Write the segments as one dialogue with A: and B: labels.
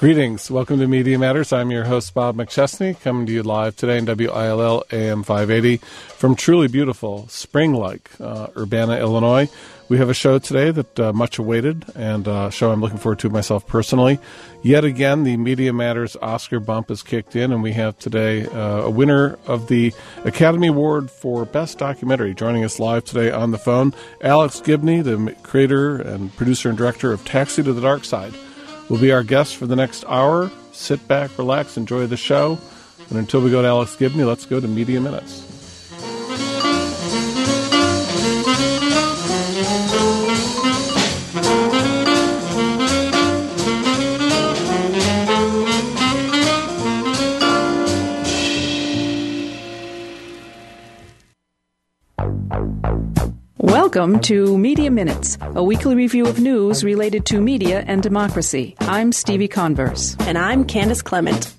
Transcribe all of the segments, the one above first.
A: Greetings. Welcome to Media Matters. I'm your host, Bob McChesney, coming to you live today in WILL AM 580 from truly beautiful, spring-like Urbana, Illinois. We have a show today that much awaited, and a show I'm looking forward to myself personally. Yet again, the Media Matters Oscar bump is kicked in, and we have today a winner of the Academy Award for Best Documentary. Joining us live today on the phone, Alex Gibney, the creator and producer and director of Taxi to the Dark Side, will be our guest for the next hour. Sit back, relax, enjoy the show. And until we go to Alex Gibney, let's go to Media Minutes.
B: Welcome to Media Minutes, a weekly review of news related to media and democracy. I'm Stevie Converse.
C: And I'm Candace Clement.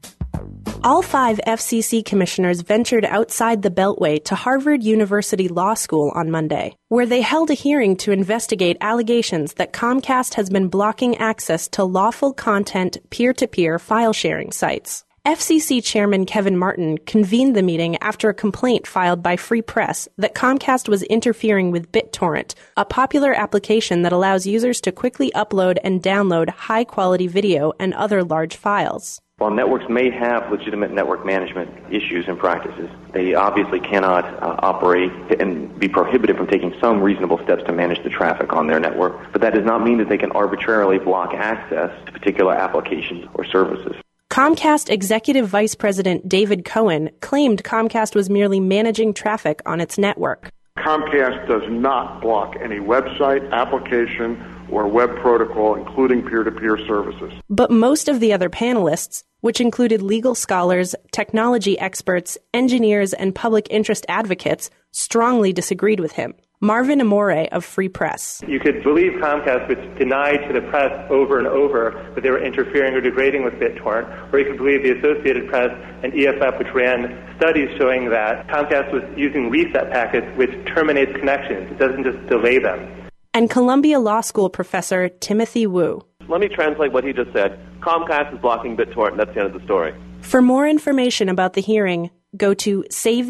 C: All 5 FCC commissioners ventured outside the Beltway to Harvard University Law School on Monday, where they held a hearing to investigate allegations that Comcast has been blocking access to lawful content peer-to-peer file-sharing sites. FCC Chairman Kevin Martin convened the meeting after a complaint filed by Free Press that Comcast was interfering with BitTorrent, a popular application that allows users to quickly upload and download high-quality video and other large files.
D: While networks may have legitimate network management issues and practices, they obviously cannot operate and be prohibited from taking some reasonable steps to manage the traffic on their network. But that does not mean that they can arbitrarily block access to particular applications or services.
C: Comcast Executive Vice President David Cohen claimed Comcast was merely managing traffic on its network.
E: Comcast does not block any website, application, or web protocol, including peer-to-peer services.
C: But most of the other panelists, which included legal scholars, technology experts, engineers, and public interest advocates, strongly disagreed with him. Marvin Amore of Free Press.
F: You could believe Comcast, which denied to the press over and over that they were interfering or degrading with BitTorrent, or you could believe the Associated Press and EFF, which ran studies showing that Comcast was using reset packets, which terminates connections. It doesn't just delay them.
C: And Columbia Law School professor Timothy Wu.
G: Let me translate what he just said. Comcast is blocking BitTorrent. That's the end of the story.
C: For more information about the hearing, go to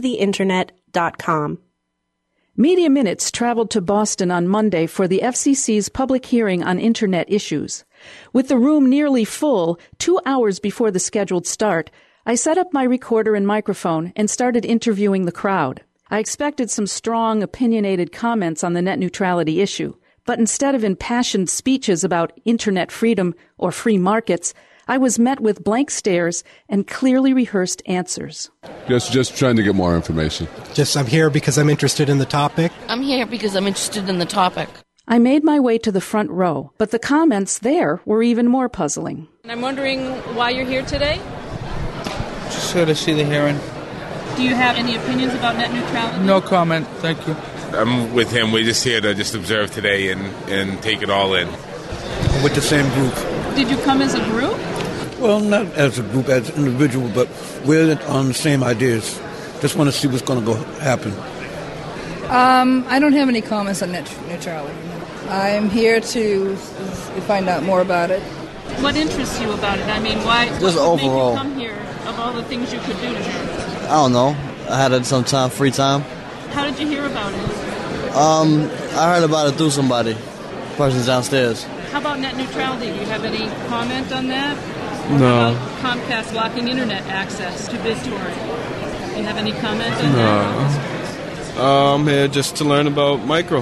C: SaveTheInternet.com.
B: Media Minutes traveled to Boston on Monday for the FCC's public hearing on Internet issues. With the room nearly full, 2 hours before the scheduled start, I set up my recorder and microphone and started interviewing the crowd. I expected some strong, opinionated comments on the net neutrality issue, but instead of impassioned speeches about Internet freedom or free markets, I was met with blank stares and clearly rehearsed answers.
H: Just trying to get more information.
I: I'm here because I'm interested in the topic.
J: I'm here because I'm interested in the topic.
B: I made my way to the front row, but the comments there were even more puzzling.
K: I'm wondering why you're here today?
L: Just here to see the hearing.
K: Do you have any opinions about net neutrality?
L: No comment, thank you.
M: I'm with him. We're just here to just observe today and take it all in.
N: I'm with the same group.
K: Did you come as a group?
N: Well, not as a group, as an individual, but we're on the same ideas. Just want to see what's going to happen.
O: I don't have any comments on net neutrality. I'm here to find out more about it.
K: What interests you about it? I mean, why?
P: Just
K: what
P: overall.
K: Make you come here of all the things you could do to here?
P: I don't know. I had some time, free time.
K: How did you hear about it?
P: I heard about it through somebody. Person's downstairs.
K: How about net neutrality? Do you have any comment on that?
H: No.
K: How about Comcast blocking internet access to BitTorrent? Do you have any comment on
H: that? I'm here just to learn about Miro.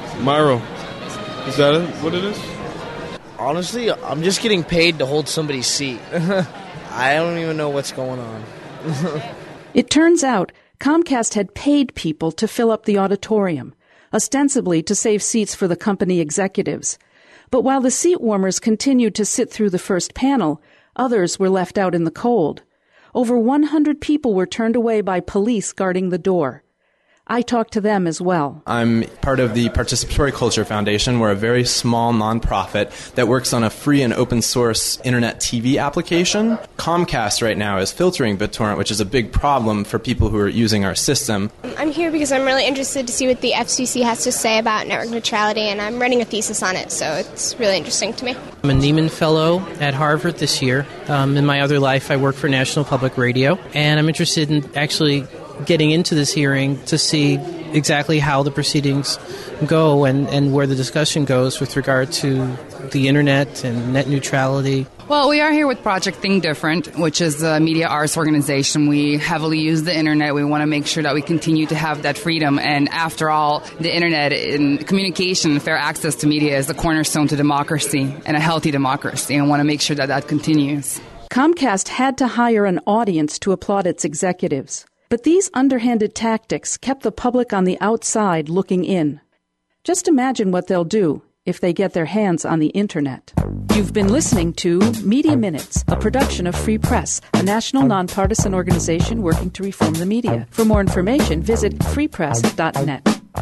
H: Is that what it is?
Q: Honestly, I'm just getting paid to hold somebody's seat. I don't even know what's going on.
B: It turns out Comcast had paid people to fill up the auditorium, ostensibly to save seats for the company executives. But while the seat warmers continued to sit through the first panel, others were left out in the cold. Over 100 people were turned away by police guarding the door. I talked to them as well.
R: I'm part of the Participatory Culture Foundation. We're a very small nonprofit that works on a free and open source internet TV application. Comcast right now is filtering BitTorrent, which is a big problem for people who are using our system.
S: I'm here because I'm really interested to see what the FCC has to say about network neutrality, and I'm writing a thesis on it, so it's really interesting to me.
T: I'm a Nieman Fellow at Harvard this year. In my other life, I work for National Public Radio, and I'm interested in actually getting into this hearing to see exactly how the proceedings go and where the discussion goes with regard to the internet and net neutrality.
U: Well, we are here with Project Think Different, which is a media arts organization. We heavily use the internet. We want to make sure that we continue to have that freedom. And after all, the internet and communication and fair access to media is the cornerstone to democracy and a healthy democracy. And want to make sure that that continues.
B: Comcast had to hire an audience to applaud its executives. But these underhanded tactics kept the public on the outside looking in. Just imagine what they'll do if they get their hands on the internet. You've been listening to Media Minutes, a production of Free Press, a national nonpartisan organization working to reform the media. For more information, visit freepress.net.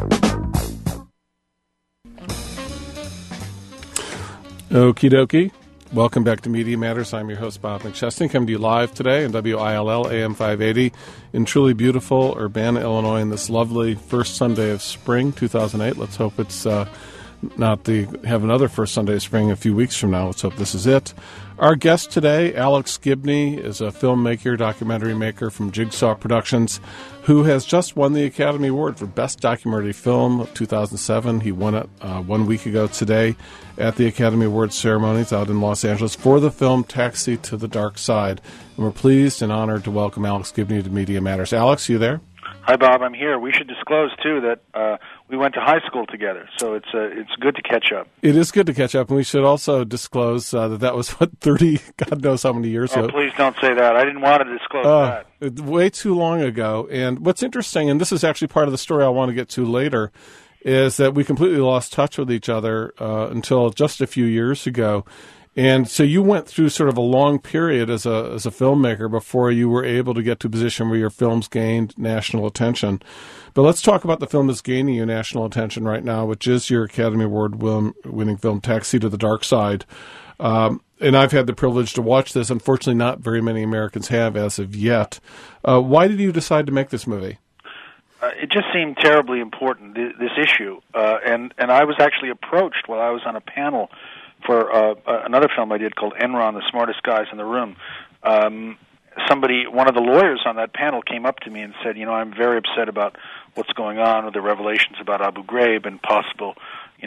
A: Okie dokie. Welcome back to Media Matters. I'm your host, Bob McChesney, coming to you live today on WILL AM 580 in truly beautiful Urbana, Illinois, on this lovely first Sunday of spring, 2008. Let's hope it's have another first Sunday of spring a few weeks from now. Let's hope this is it. Our guest today, Alex Gibney, is a filmmaker, documentary maker from Jigsaw Productions, who has just won the Academy Award for Best Documentary Film of 2007. He won it 1 week ago today at the Academy Awards ceremonies out in Los Angeles for the film Taxi to the Dark Side. And we're pleased and honored to welcome Alex Gibney to Media Matters. Alex, you there?
V: Hi, Bob. I'm here. We should disclose, too, that we went to high school together, so it's good to catch up.
A: It is good to catch up, and we should also disclose that was, 30, God knows how many years ago.
V: Oh, please don't say that. I didn't want to disclose that.
A: Way too long ago. And what's interesting, and this is actually part of the story I want to get to later, is that we completely lost touch with each other until just a few years ago. And so you went through sort of a long period as a filmmaker before you were able to get to a position where your films gained national attention. But let's talk about the film that's gaining you national attention right now, which is your Academy Award-winning film, Taxi to the Dark Side. And I've had the privilege to watch this. Unfortunately, not very many Americans have as of yet. Why did you decide to make this movie?
V: It just seemed terribly important, this issue. And I was actually approached while I was on a panel for another film I did called Enron, The Smartest Guys in the Room. One of the lawyers on that panel came up to me and said, I'm very upset about what's going on with the revelations about Abu Ghraib and possible,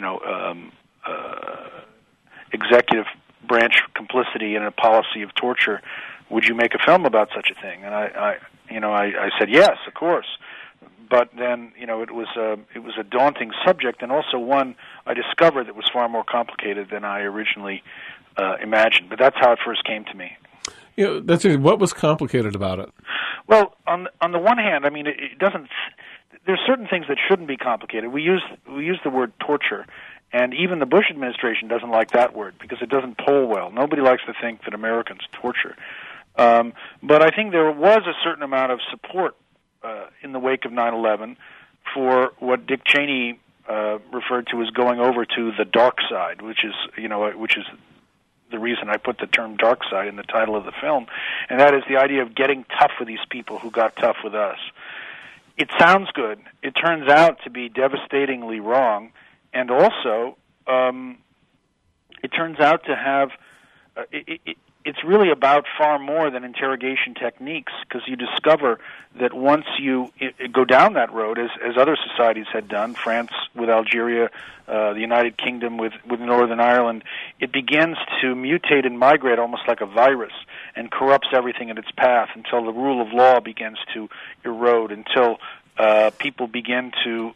V: executive branch complicity in a policy of torture. Would you make a film about such a thing? And I said, yes, of course. But then, it was a daunting subject, and also one I discovered that was far more complicated than I originally imagined. But that's how it first came to me.
A: What was complicated about it?
V: Well, on the one hand, it doesn't. There's certain things that shouldn't be complicated. We use the word torture, and even the Bush administration doesn't like that word because it doesn't poll well. Nobody likes to think that Americans torture. But I think there was a certain amount of support in the wake of 9/11 for what Dick Cheney referred to as going over to the dark side, which is the reason I put the term dark side in the title of the film, and that is the idea of getting tough with these people who got tough with us. It sounds good. It turns out to be devastatingly wrong, and also it turns out to have it's really about far more than interrogation techniques, because you discover that once you go down that road, as other societies had done, France with Algeria, the United Kingdom with Northern Ireland, it begins to mutate and migrate almost like a virus and corrupts everything in its path until the rule of law begins to erode, until people begin to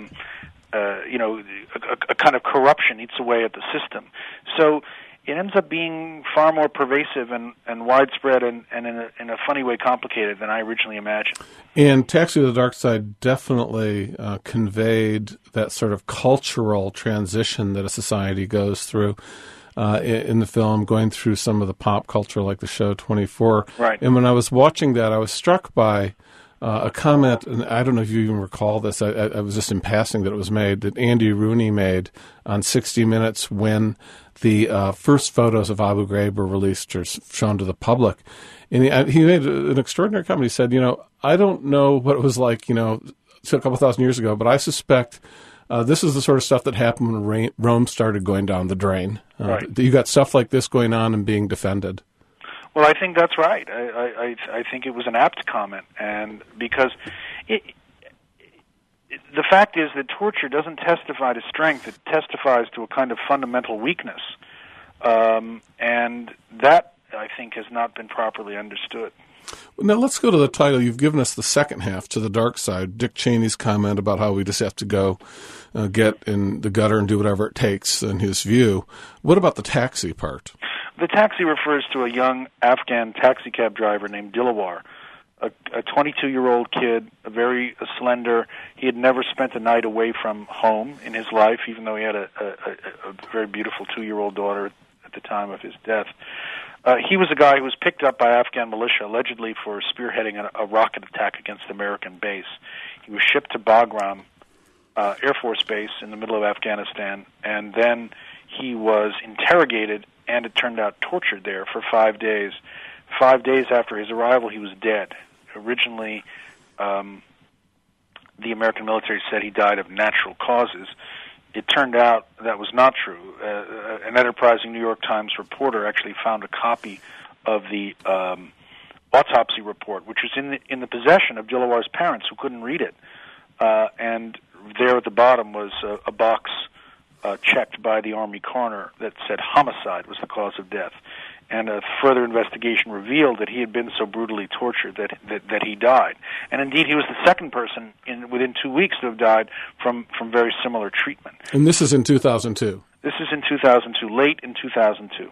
V: a kind of corruption eats away at the system. So it ends up being far more pervasive and widespread and in a funny way complicated than I originally imagined.
A: And Taxi to the Dark Side definitely conveyed that sort of cultural transition that a society goes through in the film, going through some of the pop culture like the show 24.
V: Right.
A: And when I was watching that, I was struck by a comment, and I don't know if you even recall this, I was just in passing that it was made, that Andy Rooney made on 60 Minutes when the first photos of Abu Ghraib were released or shown to the public. And he made an extraordinary comment. He said, I don't know what it was like, a couple thousand years ago, but I suspect this is the sort of stuff that happened when Rome started going down the drain.
V: Right.
A: You got stuff like this going on and being defended.
V: Well, I think that's right. I think it was an apt comment, and because the fact is that torture doesn't testify to strength; it testifies to a kind of fundamental weakness, and that I think has not been properly understood.
A: Now let's go to the title. You've given us the second half, To the Dark Side. Dick Cheney's comment about how we just have to go get in the gutter and do whatever it takes, in his view. What about the taxi part?
V: The taxi refers to a young Afghan taxicab driver named Dilawar, a 22-year-old kid, very slender. He had never spent a night away from home in his life, even though he had a very beautiful 2-year-old daughter at the time of his death. He was a guy who was picked up by Afghan militia, allegedly for spearheading a rocket attack against the American base. He was shipped to Bagram Air Force Base in the middle of Afghanistan, and then he was interrogated, and it turned out tortured there for 5 days. 5 days after his arrival, he was dead. Originally, the American military said he died of natural causes. It turned out that was not true. An enterprising New York Times reporter actually found a copy of the autopsy report, which was in the possession of Dilawar's parents, who couldn't read it. And there at the bottom was a box checked by the Army coroner that said homicide was the cause of death. And a further investigation revealed that he had been so brutally tortured that he died. And indeed, he was the second person within 2 weeks to have died from very similar treatment.
A: And this is in 2002?
V: This is in 2002, late in 2002,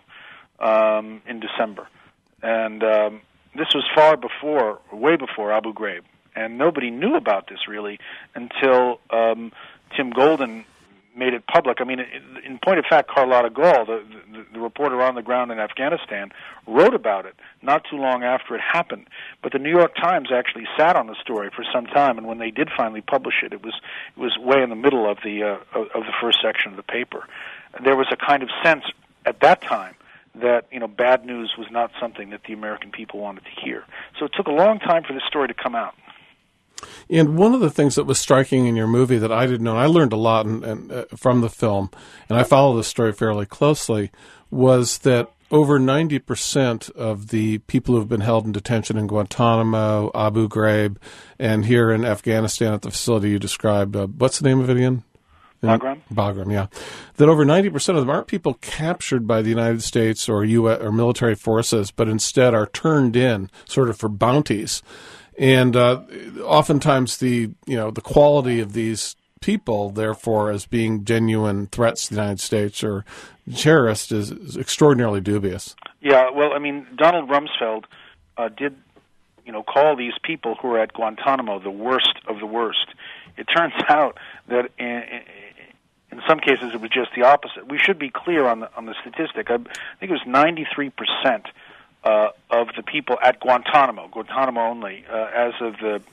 V: in December. And this was way before Abu Ghraib. And nobody knew about this, really, until Tim Golden made it public. I mean, in point of fact, Carlotta Gall, the reporter on the ground in Afghanistan, wrote about it not too long after it happened. But the New York Times actually sat on the story for some time, and when they did finally publish it, it was way in the middle of the first section of the paper. There was a kind of sense at that time that bad news was not something that the American people wanted to hear. So it took a long time for this story to come out.
A: And one of the things that was striking in your movie that I didn't know, and I learned a lot from the film, and I follow this story fairly closely, was that over 90% of the people who have been held in detention in Guantanamo, Abu Ghraib, and here in Afghanistan at the facility you described, what's the name of it again?
V: Bagram?
A: Bagram, yeah. That over 90% of them aren't people captured by the United States or U.S. or military forces, but instead are turned in sort of for bounties. And oftentimes the quality of these people, therefore, as being genuine threats to the United States or terrorists is extraordinarily dubious.
V: Yeah, well, I mean, Donald Rumsfeld did, call these people who are at Guantanamo the worst of the worst. It turns out that in some cases it was just the opposite. We should be clear on the statistic. I think it was 93%. Of the people at Guantanamo only, as of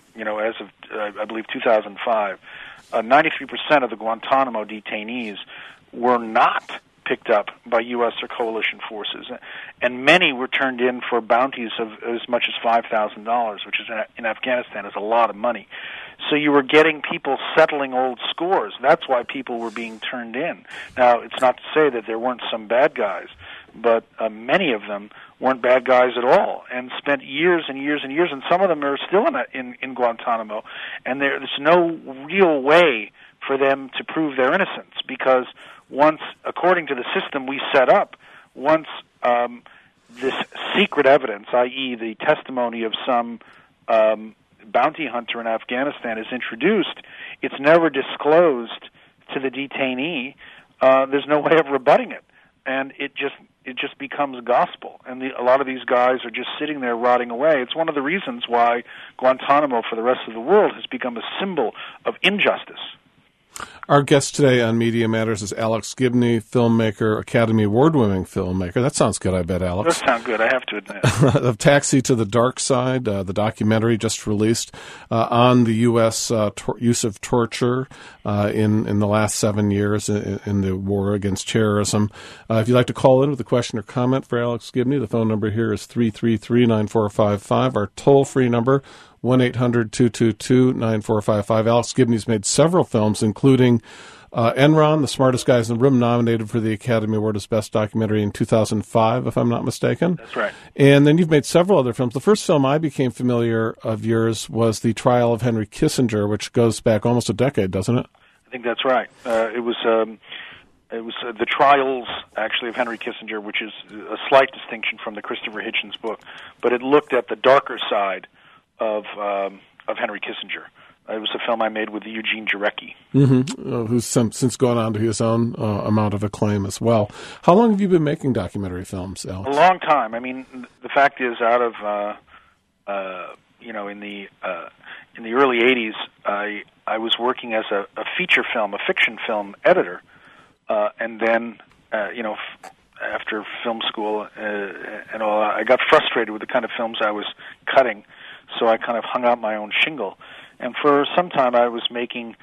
V: I believe 2005, 93% of the Guantanamo detainees were not picked up by U.S. or coalition forces, and many were turned in for bounties of as much as $5,000, which is in Afghanistan is a lot of money. So you were getting people settling old scores. That's why people were being turned in. Now, it's not to say that there weren't some bad guys, but many of them weren't bad guys at all and spent years and years and years, and some of them are still in Guantanamo, and there's no real way for them to prove their innocence, because once, according to the system we set up, once this secret evidence, i.e. the testimony of some bounty hunter in Afghanistan is introduced, it's never disclosed to the detainee. There's no way of rebutting it, and it just becomes gospel. And a lot of these guys are just sitting there rotting away. It's one of the reasons why Guantanamo for the rest of the world has become a symbol of injustice.
A: Our guest today on Media Matters is Alex Gibney, filmmaker, Academy Award-winning filmmaker. That sounds good, I bet, Alex.
V: Does sound good, I have to admit.
A: Of Taxi to the Dark Side, the documentary just released on the U.S. Use of torture in the last 7 years in the war against terrorism. If you'd like to call in with a question or comment for Alex Gibney, the phone number here is 333-9455. Our toll-free number, 1-800-222-9455. Alex Gibney's made several films, including Enron, The Smartest Guys in the Room, nominated for the Academy Award as Best Documentary in 2005, if I'm not mistaken.
V: That's right.
A: And then you've made several other films. The first film I became familiar of yours was The Trial of Henry Kissinger, which goes back almost a decade, doesn't it?
V: I think that's right. It was the trials, actually, of Henry Kissinger, which is a slight distinction from the Christopher Hitchens book, but it looked at the darker side of Henry Kissinger. It was a film I made with Eugene Jarecki.
A: Who's since gone on to his own amount of acclaim as well. How long have you been making documentary films, Alex?
V: A long time. I mean, the fact is, out of in the early '80s, I was working as a feature film, a fiction film editor, and then after film school and all, I got frustrated with the kind of films I was cutting. So I kind of hung out my own shingle, and for some time I was making,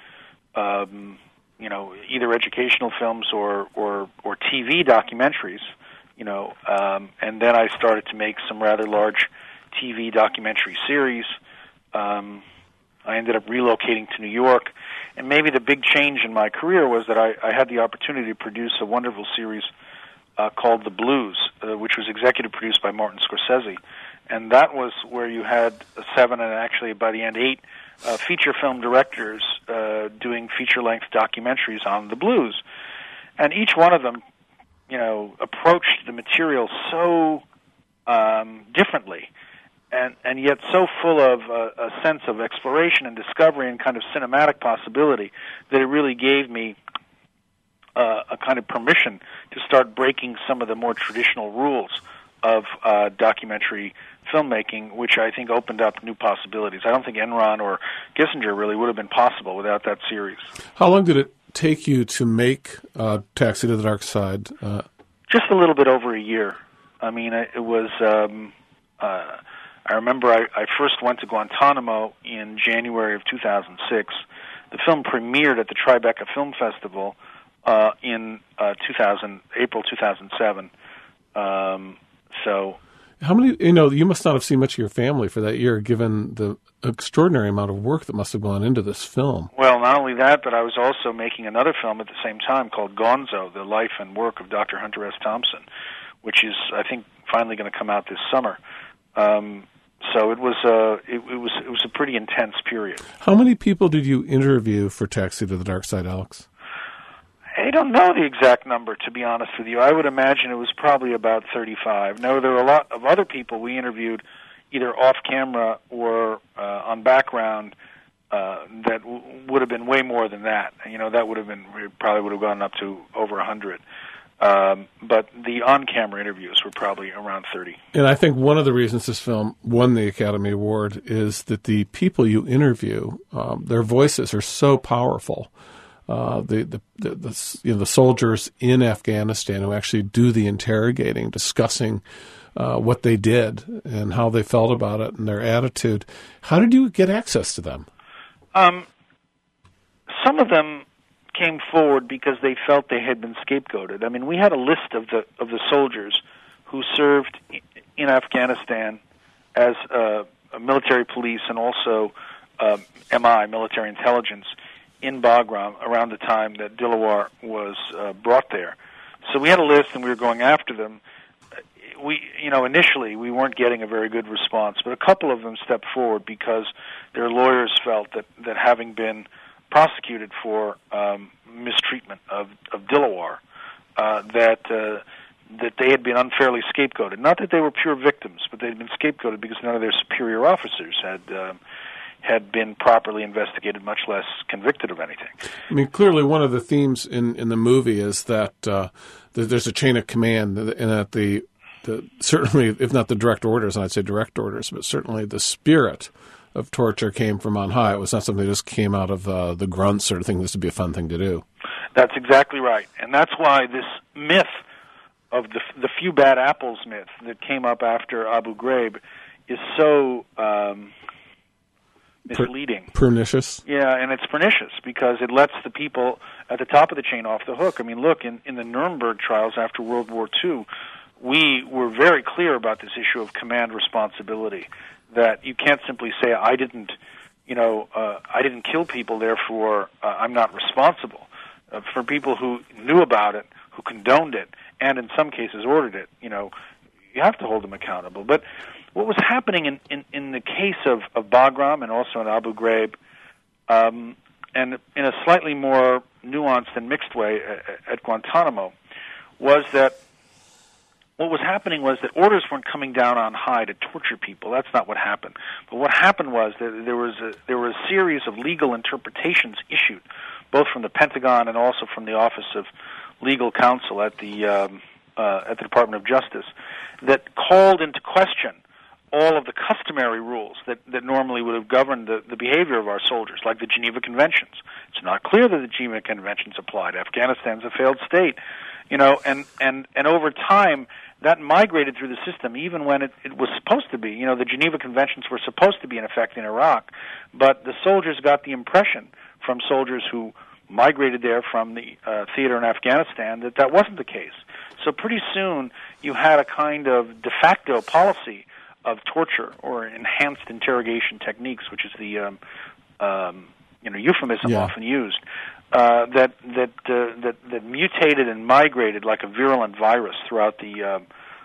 V: either educational films or TV documentaries, and then I started to make some rather large TV documentary series. I ended up relocating to New York, and maybe the big change in my career was that I had the opportunity to produce a wonderful series called The Blues, which was executive produced by Martin Scorsese. And that was where you had 7 and actually by the end 8 feature film directors doing feature-length documentaries on the blues. And each one of them, approached the material so differently and yet so full of a sense of exploration and discovery and kind of cinematic possibility that it really gave me a kind of permission to start breaking some of the more traditional rules of documentary filmmaking, which I think opened up new possibilities. I don't think Enron or Kissinger really would have been possible without that series.
A: How long did it take you to make Taxi to the Dark Side?
V: Just a little bit over a year. I mean, it was... I remember I first went to Guantanamo in January of 2006. The film premiered at the Tribeca Film Festival in April 2007.
A: How many, you must not have seen much of your family for that year, given the extraordinary amount of work that must have gone into this film.
V: Well, not only that, but I was also making another film at the same time called Gonzo, the life and work of Dr. Hunter S. Thompson, which is, I think, finally going to come out this summer. So it was a pretty intense period.
A: How many people did you interview for Taxi to the Dark Side, Alex?
V: I don't know the exact number, to be honest with you. I would imagine it was probably about 35. No, there were a lot of other people we interviewed, either off camera or on background, that would have been way more than that. That would have been probably would have gone up to over 100. But the on-camera interviews were probably around 30.
A: And I think one of the reasons this film won the Academy Award is that the people you interview, their voices are so powerful. The soldiers in Afghanistan who actually do the interrogating, discussing what they did and how they felt about it and their attitude. How did you get access to them?
V: Some of them came forward because they felt they had been scapegoated. I mean, we had a list of the soldiers who served in Afghanistan as military police and also MI, military intelligence, in Bagram around the time that Dilawar was brought there. So we had a list and we were going after them. Initially we weren't getting a very good response, but a couple of them stepped forward because their lawyers felt that having been prosecuted for mistreatment of Dilawar, that they had been unfairly scapegoated. Not that they were pure victims, but they had been scapegoated because none of their superior officers had been properly investigated, much less convicted of anything.
A: I mean, clearly one of the themes in the movie is that there's a chain of command, and that certainly, if not the direct orders, and I'd say direct orders, but certainly the spirit of torture came from on high. It was not something that just came out of the grunt sort of thing. This would be a fun thing to do.
V: That's exactly right. And that's why this myth of the few bad apples myth that came up after Abu Ghraib is so misleading.
A: Pernicious?
V: Yeah, and it's pernicious because it lets the people at the top of the chain off the hook. I mean, look, in the Nuremberg trials after World War II, we were very clear about this issue of command responsibility, that you can't simply say, I didn't kill people, therefore I'm not responsible. For people who knew about it, who condoned it, and in some cases ordered it, you have to hold them accountable. But what was happening in the case of Bagram and also in Abu Ghraib, and in a slightly more nuanced and mixed way at Guantanamo, was that what was happening was that orders weren't coming down on high to torture people. That's not what happened. But what happened was that there were a series of legal interpretations issued, both from the Pentagon and also from the Office of Legal Counsel at the Department of Justice, that called into question all of the customary rules that normally would have governed the behavior of our soldiers, like the Geneva Conventions. It's not clear that the Geneva Conventions applied. Afghanistan's a failed state, and over time that migrated through the system, even when it was supposed to be. The Geneva Conventions were supposed to be in effect in Iraq, but the soldiers got the impression from soldiers who migrated there from the theater in Afghanistan that wasn't the case. So pretty soon you had a kind of de facto policy of torture or enhanced interrogation techniques, which is the euphemism often used, that mutated and migrated like a virulent virus throughout the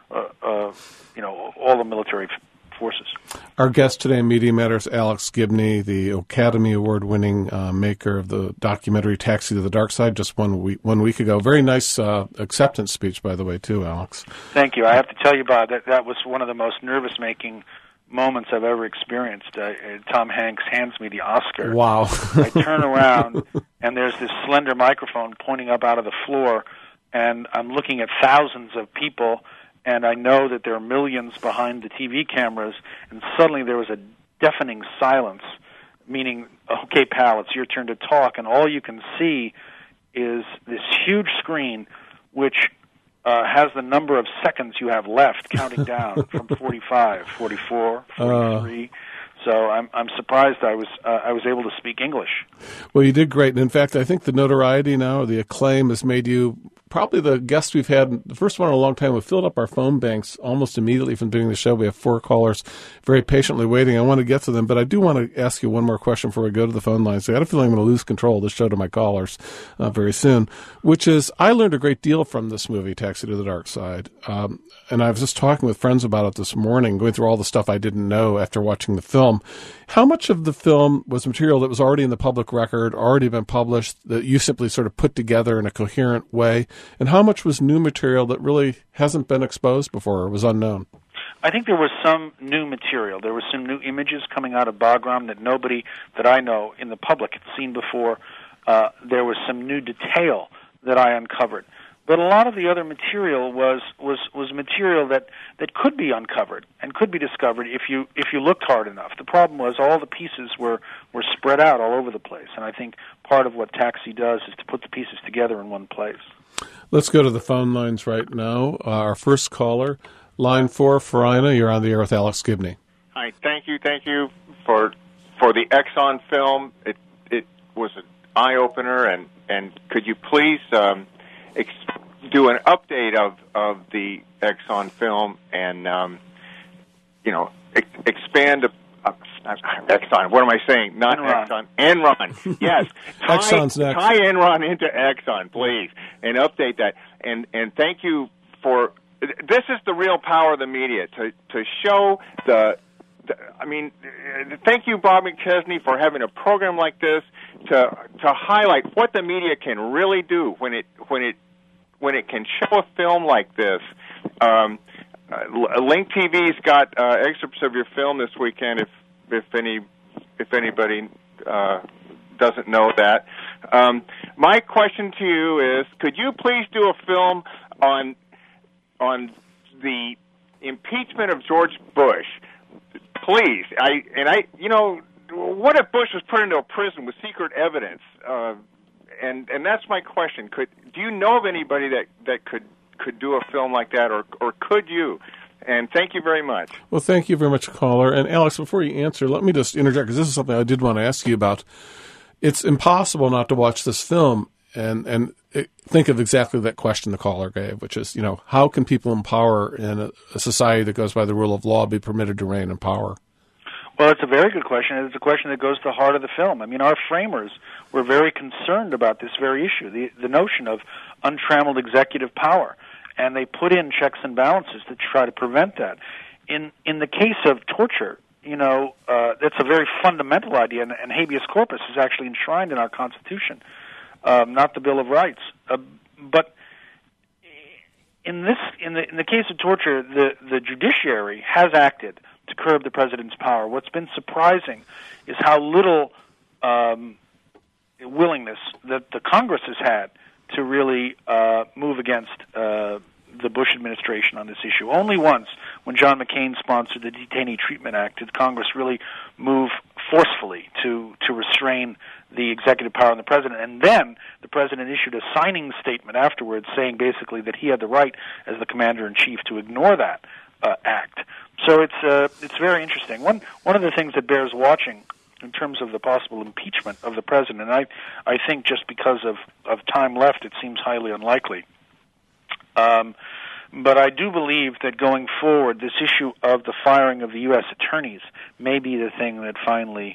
V: all the military forces.
A: Our guest today in Media Matters, Alex Gibney, the Academy Award-winning maker of the documentary Taxi to the Dark Side, just one week ago. Very nice acceptance speech, by the way, too, Alex.
V: Thank you. I have to tell you, Bob, that was one of the most nervous-making moments I've ever experienced. Tom Hanks hands me the Oscar.
A: Wow.
V: I turn around, and there's this slender microphone pointing up out of the floor, and I'm looking at thousands of people, and I know that there are millions behind the TV cameras, and suddenly there was a deafening silence, meaning, okay, pal, it's your turn to talk, and all you can see is this huge screen which has the number of seconds you have left, counting down from 45, 44, 43. So I'm surprised I was able to speak English.
A: Well, you did great. And in fact, I think the notoriety now, the acclaim has made you probably the guest we've had, the first one in a long time. We've filled up our phone banks almost immediately from doing the show. We have 4 callers very patiently waiting. I want to get to them, but I do want to ask you one more question before we go to the phone lines. I got a feeling I'm going to lose control of this show to my callers very soon, which is I learned a great deal from this movie, Taxi to the Dark Side. And I was just talking with friends about it this morning, going through all the stuff I didn't know after watching the film. How much of the film was material that was already in the public record, already been published, that you simply sort of put together in a coherent way? And how much was new material that really hasn't been exposed before or was unknown?
V: I think there was some new material. There were some new images coming out of Bagram that nobody that I know in the public had seen before. There was some new detail that I uncovered. But a lot of the other material was material that could be uncovered and could be discovered if you looked hard enough. The problem was all the pieces were spread out all over the place, and I think part of what Taxi does is to put the pieces together in one place.
A: Let's go to the phone lines right now. Our first caller, line 4, Farina, you're on the air with Alex Gibney.
D: Hi, thank you for the Exxon film. It was an eye opener, and could you please do an update of the Exxon film and expand Exxon. What am I saying? Not
V: Enron.
D: Exxon. Enron. Yes.
A: Exxon's next.
D: Tie Enron into Exxon, please, and update that. And thank you for. This is the real power of the media to show thank you, Bob McChesney, for having a program like this to highlight what the media can really do when it can show a film like this. Link TV's got excerpts of your film this weekend. If anybody doesn't know that, my question to you is: could you please do a film on the impeachment of George Bush? please. What if Bush was put into a prison with secret evidence? And that's my question. Do you know of anybody that could do a film like that, or could you? And thank you very much.
A: Well, thank you very much, caller. And Alex, before you answer, let me just interject, because this is something I did want to ask you about. It's impossible not to watch this film and think of exactly that question the caller gave, which is, how can people in power in a society that goes by the rule of law be permitted to reign in power?
V: Well, it's a very good question. It's a question that goes to the heart of the film. I mean, our framers were very concerned about this very issue, the notion of untrammeled executive power, and they put in checks and balances to try to prevent that. In the case of torture, that's a very fundamental idea, and habeas corpus is actually enshrined in our Constitution, not the Bill of Rights. But in the case of torture, the judiciary has acted to curb the president's power. What's been surprising is how little willingness that the Congress has had to really move against the Bush administration on this issue. Only once, when John McCain sponsored the Detainee Treatment Act, did Congress really move forcefully to restrain the executive power of the president. And then the president issued a signing statement afterwards saying basically that he had the right as the commander-in-chief to ignore that act. So it's very interesting. One of the things that bears watching in terms of the possible impeachment of the president, and I think just because of time left, it seems highly unlikely. But I do believe that going forward, this issue of the firing of the U.S. attorneys may be the thing that finally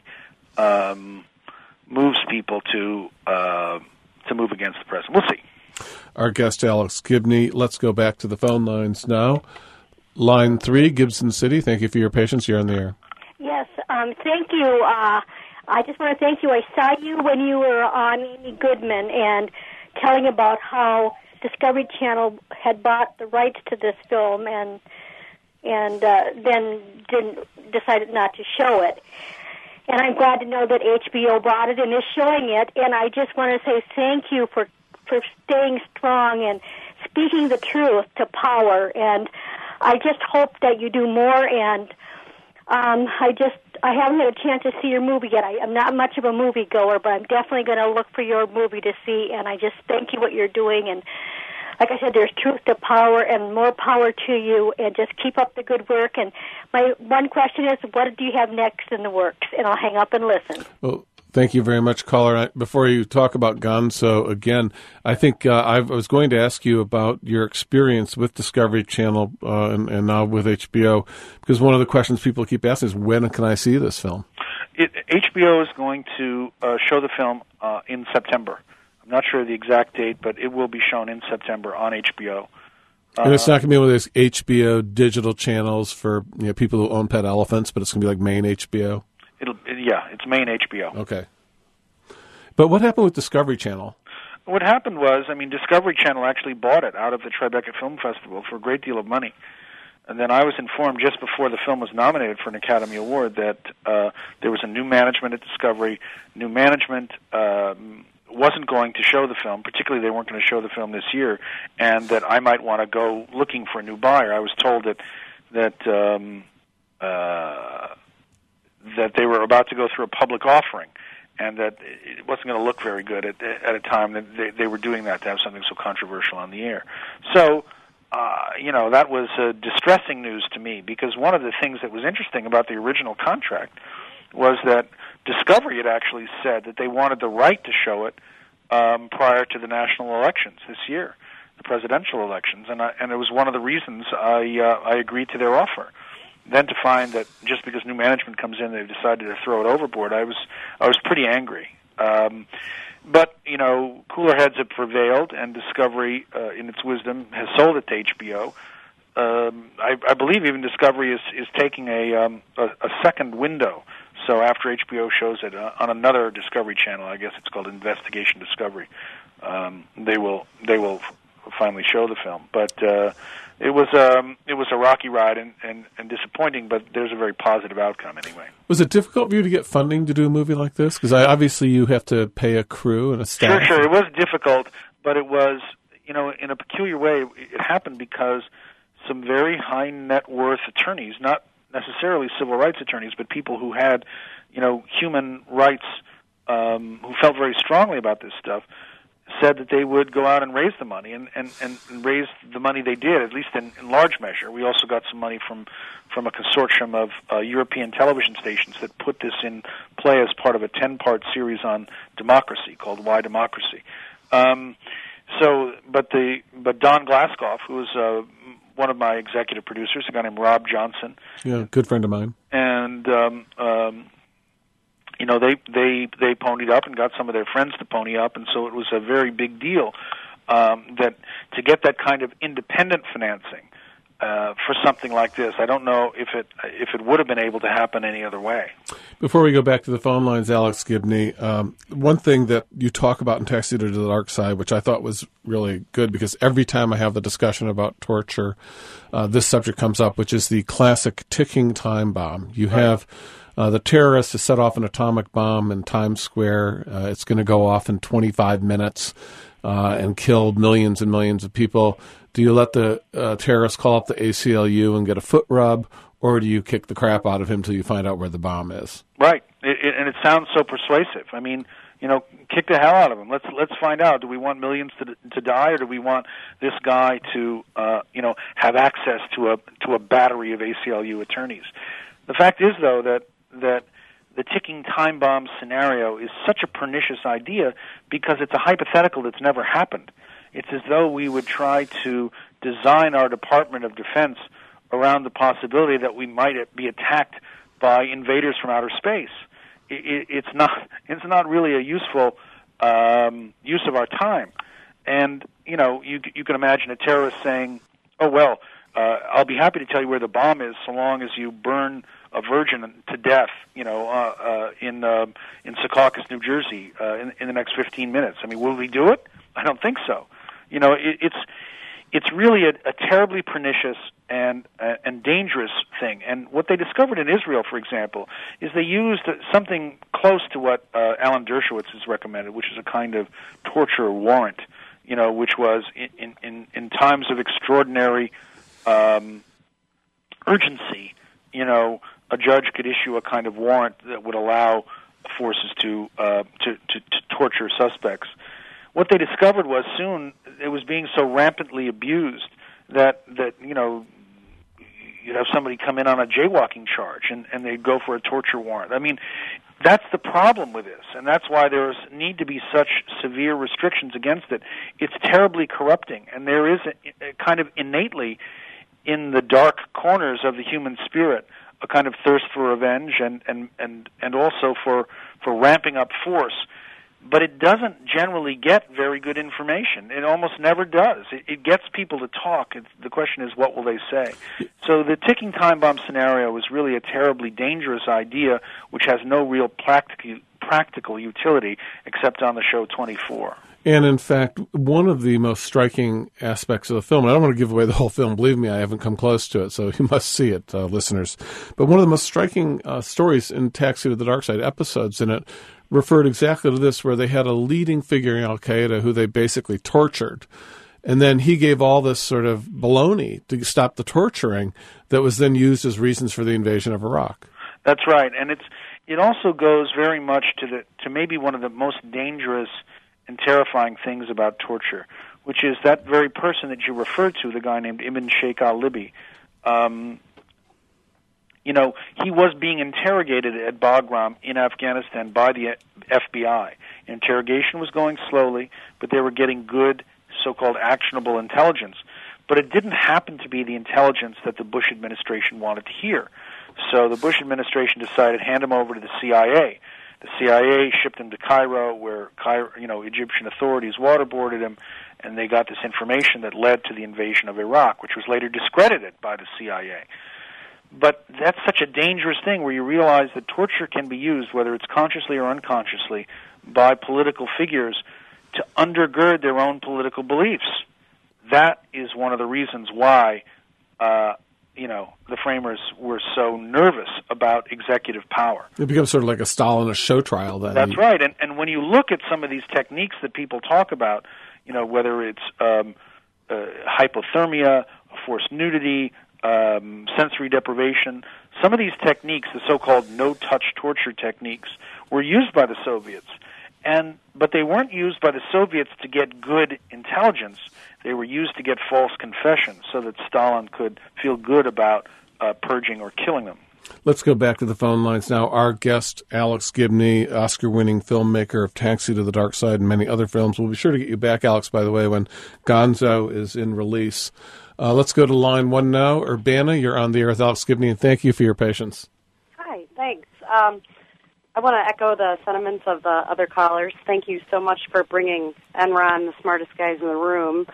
V: moves people to move against the president. We'll see.
A: Our guest, Alex Gibney. Let's go back to the phone lines now. Line 3, Gibson City. Thank you for your patience. You're on the air.
E: Yes, thank you. I just want to thank you. I saw you when you were on Amy Goodman and telling about how Discovery Channel had bought the rights to this film and then decided not to show it. And I'm glad to know that HBO bought it and is showing it. And I just want to say thank you for staying strong and speaking the truth to power. And I just hope that you do more. And I haven't had a chance to see your movie yet. I'm not much of a movie goer, but I'm definitely going to look for your movie to see. And I just thank you what you're doing. And like I said, there's truth to power, and more power to you. And just keep up the good work. And my one question is, what do you have next in the works? And I'll hang up and listen.
A: Well, thank you very much, caller. Before you talk about Gonzo again, I think I was going to ask you about your experience with Discovery Channel and now with HBO, because one of the questions people keep asking is, when can I see this film?
V: HBO is going to show the film in September. I'm not sure the exact date, but it will be shown in September on HBO.
A: And it's not going to be one of those HBO digital channels for people who own pet elephants, but it's going to be like main HBO?
V: It's main HBO.
A: Okay. But what happened with Discovery Channel?
V: What happened was, Discovery Channel actually bought it out of the Tribeca Film Festival for a great deal of money. And then I was informed just before the film was nominated for an Academy Award that there was a new management at Discovery. New management wasn't going to show the film, particularly they weren't going to show the film this year, and that I might want to go looking for a new buyer. I was told that they were about to go through a public offering, and that it wasn't going to look very good at a time that they were doing that, to have something so controversial on the air. So, that was distressing news to me, because one of the things that was interesting about the original contract was that Discovery had actually said that they wanted the right to show it prior to the national elections this year, the presidential elections, and it was one of the reasons I agreed to their offer. Then to find that just because new management comes in, they've decided to throw it overboard, I was pretty angry. But cooler heads have prevailed, and Discovery, in its wisdom, has sold it to HBO. I believe even Discovery is taking a second window. So after HBO shows it on another Discovery channel, I guess it's called Investigation Discovery, they will finally show the film. But it was a rocky ride and disappointing, but there's a very positive outcome anyway.
A: Was it difficult for you to get funding to do a movie like this? Because obviously you have to pay a crew and a staff.
V: Sure. It was difficult, but it was, in a peculiar way, it happened because some very high net worth attorneys, not necessarily necessarily civil rights attorneys, but people who had, human rights, who felt very strongly about this stuff, said that they would go out and raise the money, and raise the money they did, at least in large measure. We also got some money from a consortium of European television stations that put this in play as part of a 10-part series on democracy called Why Democracy. But Don Glaskoff, who was one of my executive producers, a guy named Rob Johnson.
A: Yeah, good friend of mine.
V: And they ponied up and got some of their friends to pony up, and so it was a very big deal that to get that kind of independent financing for something like this. I don't know if it would have been able to happen any other way.
A: Before we go back to the phone lines, Alex Gibney, one thing that you talk about in Taxi to the Dark Side, which I thought was really good, because every time I have the discussion about torture, this subject comes up, which is the classic ticking time bomb. You have the terrorist has set off an atomic bomb in Times Square. It's going to go off in 25 minutes and kill millions and millions of people. Do you let the terrorist call up the ACLU and get a foot rub, or do you kick the crap out of him till you find out where the bomb is?
V: Right, and it sounds so persuasive. I mean, kick the hell out of him. Let's find out. Do we want millions to die, or do we want this guy to have access to a battery of ACLU attorneys? The fact is, though, that the ticking time bomb scenario is such a pernicious idea because it's a hypothetical that's never happened. It's as though we would try to design our Department of Defense around the possibility that we might be attacked by invaders from outer space. It's not really a useful use of our time. And you can imagine a terrorist saying, "Oh well, I'll be happy to tell you where the bomb is, so long as you burn a virgin to death, in Secaucus, New Jersey, in the next 15 minutes." I mean, will we do it? I don't think so. It's really a terribly pernicious and dangerous thing. And what they discovered in Israel, for example, is they used something close to what Alan Dershowitz has recommended, which is a kind of torture warrant, which was in times of extraordinary urgency, a judge could issue a kind of warrant that would allow forces to torture suspects. What they discovered was soon it was being so rampantly abused that you'd have somebody come in on a jaywalking charge and they'd go for a torture warrant. I mean, that's the problem with this, and that's why there need to be such severe restrictions against it. It's terribly corrupting, and there is a kind of innately in the dark corners of the human spirit a kind of thirst for revenge and also for ramping up force. But it doesn't generally get very good information. It almost never does. It gets people to talk. The question is, what will they say? So the ticking time bomb scenario is really a terribly dangerous idea which has no real practical utility except on the show 24.
A: And in fact, one of the most striking aspects of the film, and I don't want to give away the whole film, believe me, I haven't come close to it, so you must see it, listeners. But one of the most striking stories in Taxi to the Dark Side, episodes in it, referred exactly to this, where they had a leading figure in Al-Qaeda who they basically tortured. And then he gave all this sort of baloney to stop the torturing that was then used as reasons for the invasion of Iraq.
V: That's right. And it also goes very much to maybe one of the most dangerous and terrifying things about torture, which is that very person that you referred to, the guy named Ibn Sheikh al-Libi. He was being interrogated at Bagram in Afghanistan by the FBI. Interrogation was going slowly, but they were getting good, so-called actionable intelligence. But it didn't happen to be the intelligence that the Bush administration wanted to hear. So the Bush administration decided to hand him over to the CIA. The CIA shipped him to Cairo, where Egyptian authorities waterboarded him, and they got this information that led to the invasion of Iraq, which was later discredited by the CIA. But that's such a dangerous thing where you realize that torture can be used, whether it's consciously or unconsciously, by political figures to undergird their own political beliefs. That is one of the reasons why the framers were so nervous about executive power.
A: It becomes sort of like a Stalinist show trial then.
V: That's right. And when you look at some of these techniques that people talk about, whether it's hypothermia, forced nudity, sensory deprivation, some of these techniques, the so-called no-touch torture techniques, were used by the Soviets, but they weren't used by the Soviets to get good intelligence. They were used to get false confessions so that Stalin could feel good about purging or killing them.
A: Let's go back to the phone lines now. Our guest, Alex Gibney, Oscar-winning filmmaker of Taxi to the Dark Side and many other films. We'll be sure to get you back, Alex, by the way, when Gonzo is in release. Let's go to line one now. Urbana, you're on the air with Alex Gibney, and thank you for your patience.
F: Hi, thanks. I want to echo the sentiments of the other callers. Thank you so much for bringing Enron, the smartest guys in the room,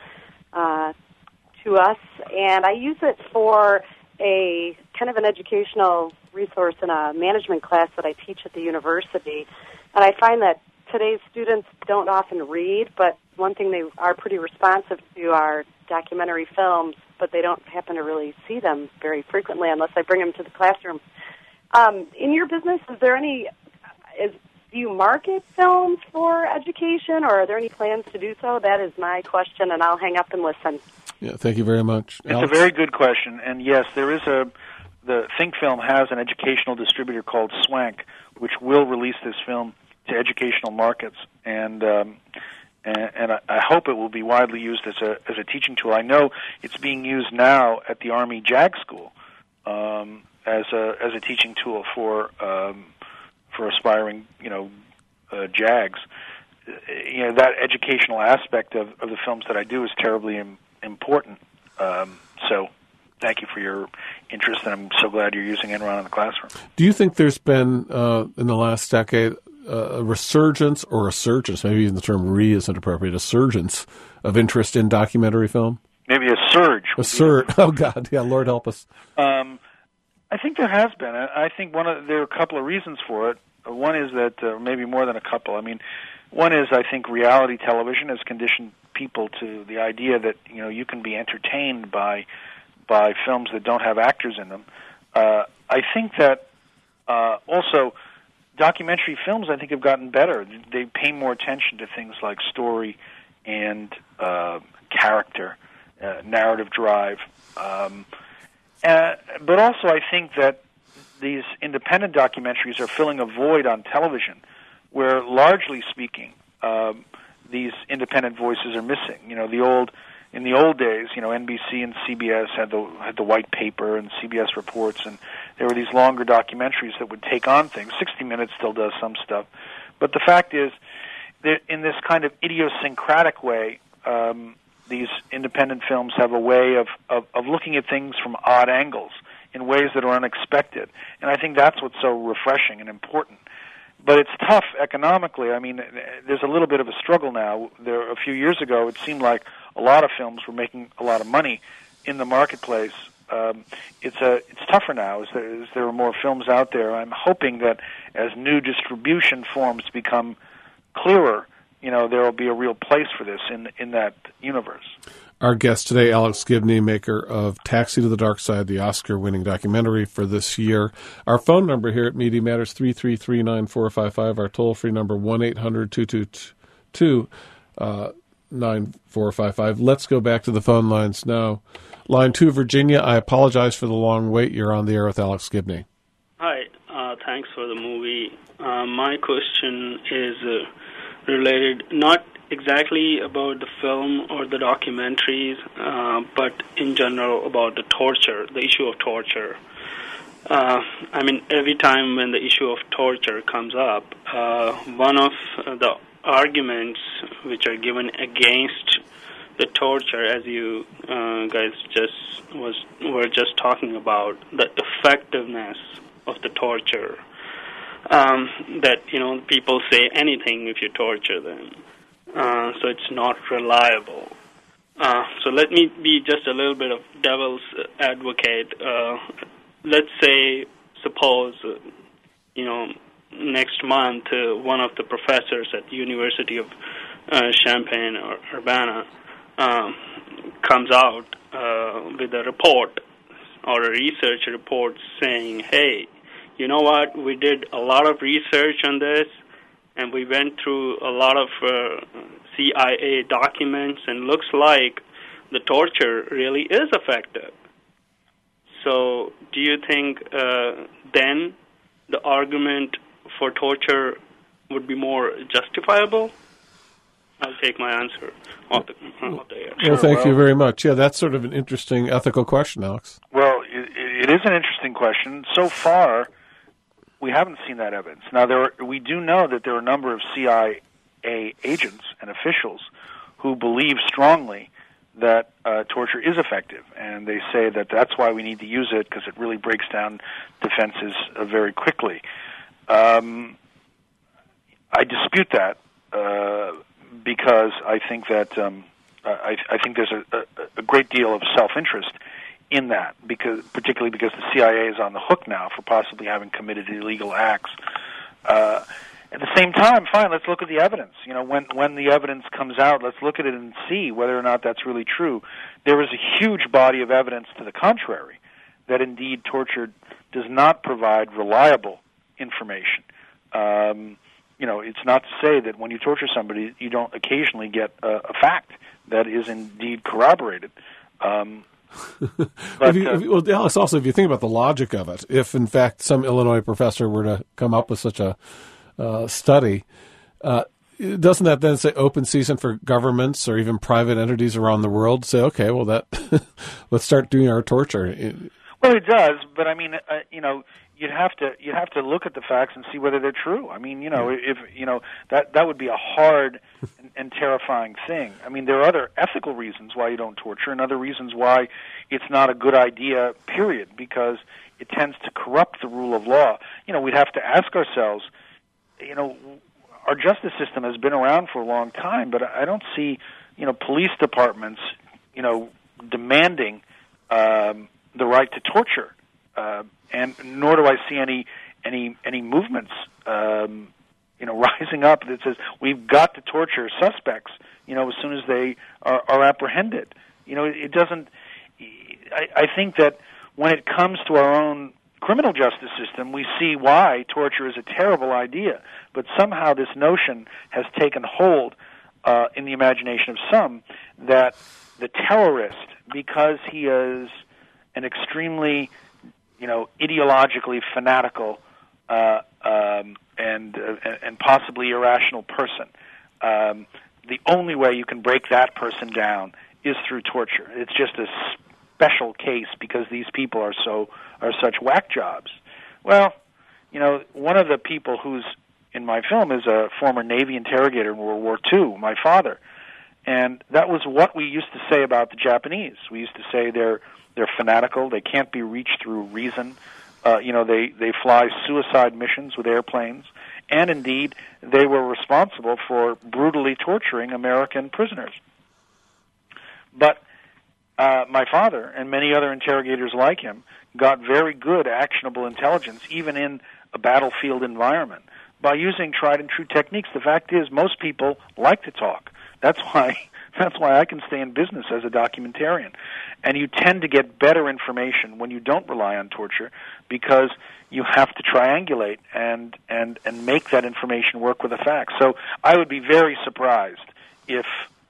F: to us. And I use it for a kind of an educational resource in a management class that I teach at the university. And I find that today's students don't often read, but one thing they are pretty responsive to are documentary films, but they don't happen to really see them very frequently unless I bring them to the classroom. In your business, is there any... do you market films for education, or are there any plans to do so? That is my question, and I'll hang up and listen.
A: Yeah, thank you very much.
V: It's Alex? A very good question, and yes, there is the Think Film has an educational distributor called Swank, which will release this film to educational markets, and I hope it will be widely used as a teaching tool. I know it's being used now at the Army JAG School as a teaching tool for aspiring, JAGs. That educational aspect of the films that I do is terribly important. So thank you for your interest, and I'm so glad you're using Enron in the classroom.
A: Do you think there's been, in the last decade, a resurgence or a surgence, maybe even the term isn't appropriate, a surgence of interest in documentary film?
V: Maybe a surge.
A: A surge. Oh, God. Yeah, Lord help us.
V: I think there has been. I think there are a couple of reasons for it. One is that, maybe more than a couple. I mean, one is I think reality television has conditioned people to the idea that you can be entertained by films that don't have actors in them. I think that also documentary films I think have gotten better. They pay more attention to things like story and character, narrative drive. But also I think that these independent documentaries are filling a void on television where, largely speaking, these independent voices are missing. In the old days, NBC and CBS had the white paper and CBS reports, and there were these longer documentaries that would take on things. 60 Minutes still does some stuff. But the fact is that in this kind of idiosyncratic way, these independent films have a way of looking at things from odd angles in ways that are unexpected. And I think that's what's so refreshing and important. But it's tough economically. I mean, there's a little bit of a struggle now. A few years ago, it seemed like a lot of films were making a lot of money in the marketplace. It's tougher now as there are more films out there. I'm hoping that as new distribution forms become clearer, there will be a real place for this in that universe.
A: Our guest today, Alex Gibney, maker of Taxi to the Dark Side, the Oscar-winning documentary for this year. Our phone number here at Media Matters, 333-9455. Our toll-free number, 1-800-222-9455. Let's go back to the phone lines now. Line 2, Virginia, I apologize for the long wait. You're on the air with Alex Gibney.
G: Hi, thanks for the movie. My question is related not exactly about the film or the documentaries, but in general about the issue of torture. I mean, every time when the issue of torture comes up, one of the arguments which are given against the torture, as you guys were just talking about, the effectiveness of the torture, that people say anything if you torture them. So it's not reliable. So let me be just a little bit of devil's advocate. Let's say, suppose, next month one of the professors at the University of Champaign or Urbana comes out with a report or a research report saying, hey, you know what, we did a lot of research on this, and we went through a lot of CIA documents, and looks like the torture really is effective. So do you think then the argument for torture would be more justifiable? I'll take my answer off the air.
A: Well, thank you very much. Yeah, that's sort of an interesting ethical question, Alex.
V: Well, it is an interesting question. So far, we haven't seen that evidence. Now, we do know that there are a number of CIA agents and officials who believe strongly that torture is effective, and they say that that's why we need to use it, because it really breaks down defenses very quickly. I dispute that because I think that I think there's a great deal of self-interest in that, particularly because the CIA is on the hook now for possibly having committed illegal acts. At the same time, fine, let's look at the evidence. You know, when the evidence comes out, let's look at it and see whether or not that's really true. There is a huge body of evidence to the contrary, that indeed torture does not provide reliable information. You know, it's not to say that when you torture somebody, you don't occasionally get a fact that is indeed corroborated.
A: But, well, Alex, also, if you think about the logic of it, if in fact some Illinois professor were to come up with such a study, doesn't that then say open season for governments or even private entities around the world? Say, okay, well, that let's start doing our torture.
V: Well, it does, but I mean, you know, you'd have to look at the facts and see whether they're true. I mean, you know, if you know that would be a hard and terrifying thing. I mean, there are other ethical reasons why you don't torture, and other reasons why it's not a good idea. Period, because it tends to corrupt the rule of law. You know, we'd have to ask ourselves. You know, our justice system has been around for a long time, but I don't see, you know, police departments, you know, demanding the right to torture, and nor do I see any movements, you know, rising up that says we've got to torture suspects, you know, as soon as they are apprehended. You know, it doesn't. I think that when it comes to our own criminal justice system, we see why torture is a terrible idea. But somehow this notion has taken hold in the imagination of some that the terrorist, because he is an extremely, you know, ideologically fanatical and possibly irrational person, the only way you can break that person down is through torture. It's just a special case because these people are such whack jobs. Well, you know, one of the people who's in my film is a former Navy interrogator in World War II, my father, and that was what we used to say about the Japanese. We used to say they're fanatical, they can't be reached through reason. You know, they fly suicide missions with airplanes, and indeed they were responsible for brutally torturing American prisoners. But my father and many other interrogators like him got very good actionable intelligence, even in a battlefield environment, by using tried and true techniques. The fact is, most people like to talk. That's why I can stay in business as a documentarian. And you tend to get better information when you don't rely on torture, because you have to triangulate and make that information work with the facts. So I would be very surprised if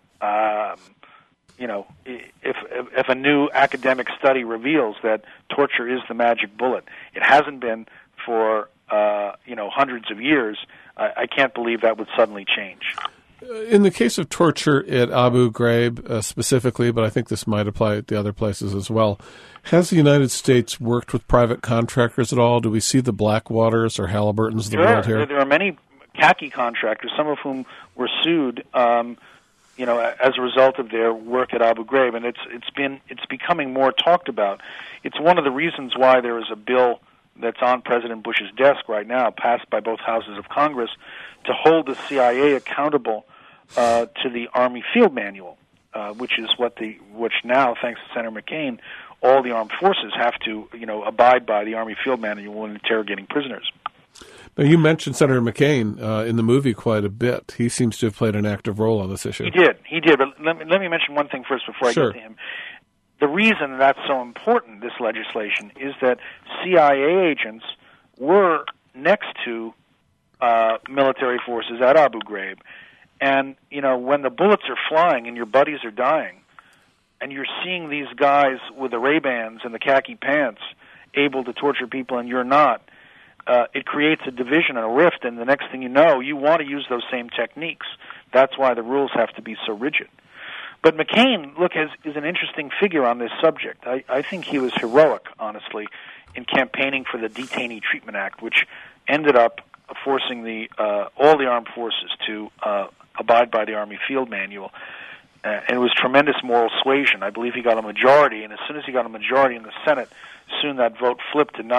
V: you know, if a new academic study reveals that torture is the magic bullet. It hasn't been for you know, hundreds of years. I can't believe that would suddenly change.
A: In the case of torture at Abu Ghraib specifically, but I think this might apply at the other places as well, has the United States worked with private contractors at all? Do we see the Blackwaters or Halliburtons of the world here?
V: There are many khaki contractors, some of whom were sued, you know, as a result of their work at Abu Ghraib, and it's becoming more talked about. It's one of the reasons why there is a bill that's on President Bush's desk right now, passed by both houses of Congress, to hold the CIA accountable to the Army Field Manual, which now, thanks to Senator McCain, all the armed forces have to, you know, abide by the Army Field Manual when interrogating prisoners.
A: Now, you mentioned Senator McCain in the movie quite a bit. He seems to have played an active role on this issue.
V: He did. But let me mention one thing first before I get to him. The reason that's so important, this legislation, is that CIA agents were next to military forces at Abu Ghraib. And, you know, when the bullets are flying and your buddies are dying, and you're seeing these guys with the Ray-Bans and the khaki pants able to torture people and you're not, it creates a division and a rift, and the next thing you know, you want to use those same techniques. That's why the rules have to be so rigid. But McCain, look, is an interesting figure on this subject. I think he was heroic, honestly, in campaigning for the Detainee Treatment Act, which ended up forcing all the armed forces to abide by the Army Field Manual. And it was tremendous moral suasion. I believe he got a majority, and as soon as he got a majority in the Senate, soon that vote flipped to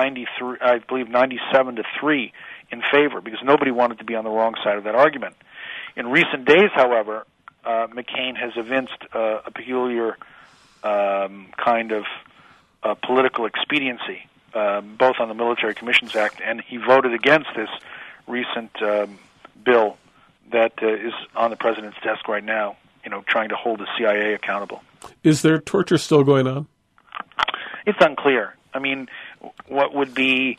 V: 97-3 in favor, because nobody wanted to be on the wrong side of that argument. In recent days, however, McCain has evinced a peculiar kind of political expediency, both on the Military Commissions Act, and he voted against this recent bill that is on the president's desk right now, trying to hold the CIA accountable.
A: Is there torture still going on?
V: It's unclear. I mean, what would be,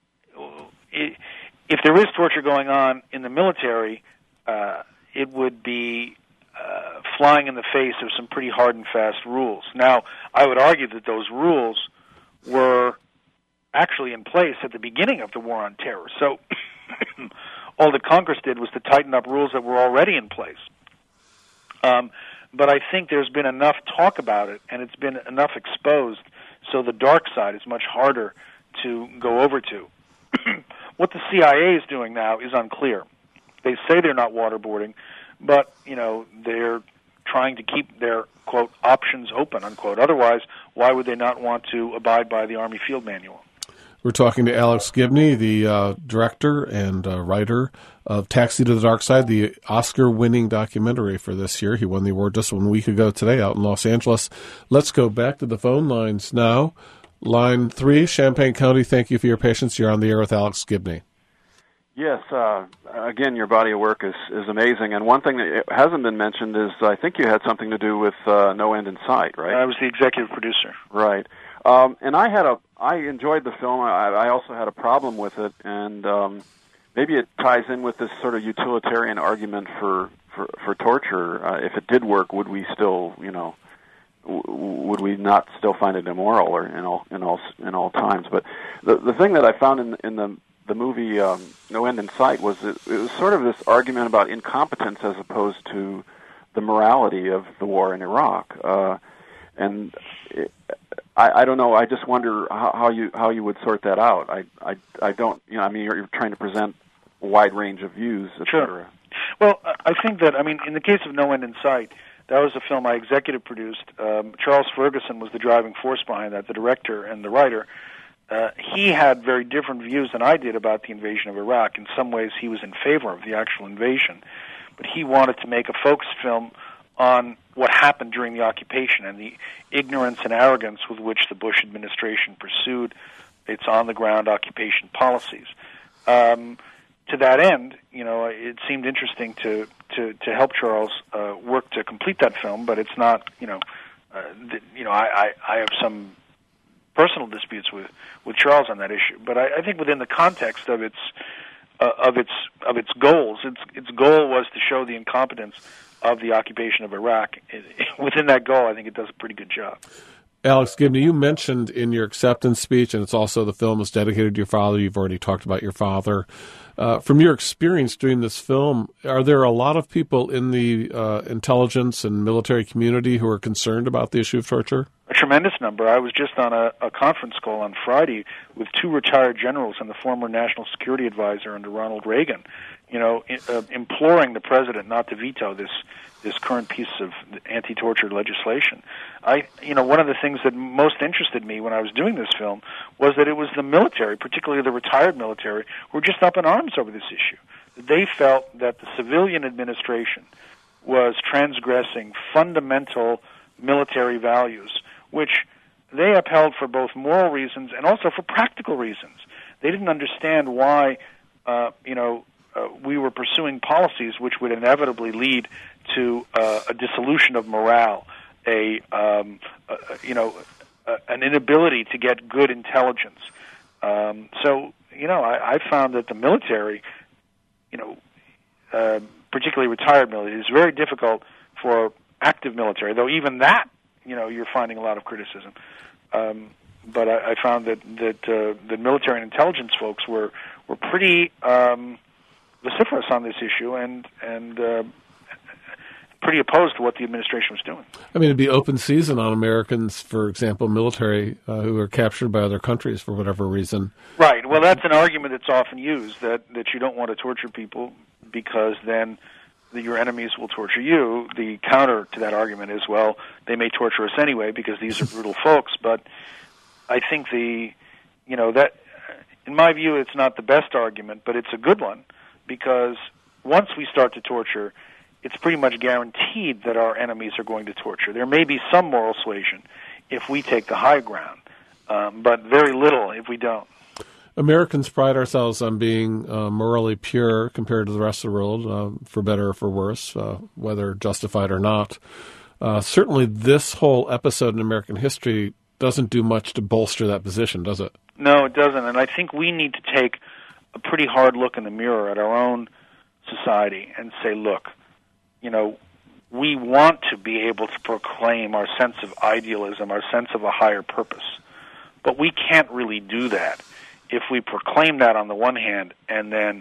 V: if there is torture going on in the military, it would be flying in the face of some pretty hard and fast rules. Now, I would argue that those rules were actually in place at the beginning of the War on Terror. So all that Congress did was to tighten up rules that were already in place. But I think there's been enough talk about it, and it's been enough exposed, so the dark side is much harder to go over to. What the CIA is doing now is unclear. They say they're not waterboarding, but, they're trying to keep their, quote, options open, unquote. Otherwise, why would they not want to abide by the Army Field Manual?
A: We're talking to Alex Gibney, the director and writer of Taxi to the Dark Side, the Oscar-winning documentary for this year. He won the award just 1 week ago today out in Los Angeles. Let's go back to the phone lines now. Line 3, Champaign County, thank you for your patience. You're on the air with Alex Gibney.
C: Yes, again, your body of work is amazing. And one thing that hasn't been mentioned is I think you had something to do with No End in Sight, right?
V: I was the executive producer.
C: Right. And I enjoyed the film. I also had a problem with it, and maybe it ties in with this sort of utilitarian argument for torture. If it did work, would we still, would we not still find it immoral, or in all times? But the thing that I found in the movie No End in Sight was it was sort of this argument about incompetence as opposed to the morality of the war in Iraq, and I don't know. I just wonder how you would sort that out. I don't. You're trying to present a wide range of views, et cetera.
V: Well, I think that in the case of No End in Sight, that was a film I executive produced. Charles Ferguson was the driving force behind that, the director and the writer. He had very different views than I did about the invasion of Iraq. In some ways, he was in favor of the actual invasion, but he wanted to make a focus film on what happened during the occupation and the ignorance and arrogance with which the Bush administration pursued its on-the-ground occupation policies. To that end, it seemed interesting to help Charles work to complete that film, but it's not, I have some personal disputes with Charles on that issue. But I think within the context of its goals, its goal was to show the incompetence of the occupation of Iraq. Within that goal, I think it does a pretty good job.
A: Alex Gibney, you mentioned in your acceptance speech, and it's also the film is dedicated to your father. You've already talked about your father. From your experience doing this film, are there a lot of people in the intelligence and military community who are concerned about the issue of torture?
V: A tremendous number. I was just on a conference call on Friday with 2 retired generals and the former National Security Advisor under Ronald Reagan, imploring the president not to veto this current piece of anti-torture legislation. One of the things that most interested me when I was doing this film was that it was the military, particularly the retired military, who were just up in arms over this issue. They felt that the civilian administration was transgressing fundamental military values, which they upheld for both moral reasons and also for practical reasons. They didn't understand why, we were pursuing policies which would inevitably lead to a dissolution of morale, an inability to get good intelligence. I found that the military, particularly retired military, is very difficult for active military, though even that you're finding a lot of criticism. But I found that the military and intelligence folks were pretty vociferous on this issue and pretty opposed to what the administration was doing.
A: I mean, it'd be open season on Americans, for example, military who are captured by other countries for whatever reason.
V: Right. Well, that's an argument that's often used, that you don't want to torture people because then your enemies will torture you. The counter to that argument is, well, they may torture us anyway because these are brutal folks. But I think that in my view, it's not the best argument, but it's a good one, because once we start to torture, it's pretty much guaranteed that our enemies are going to torture. There may be some moral suasion if we take the high ground, but very little if we don't.
A: Americans pride ourselves on being morally pure compared to the rest of the world, for better or for worse, whether justified or not. Certainly this whole episode in American history doesn't do much to bolster that position, does it?
V: No, it doesn't. And I think we need to take a pretty hard look in the mirror at our own society and say, look, we want to be able to proclaim our sense of idealism, our sense of a higher purpose. But we can't really do that if we proclaim that on the one hand and then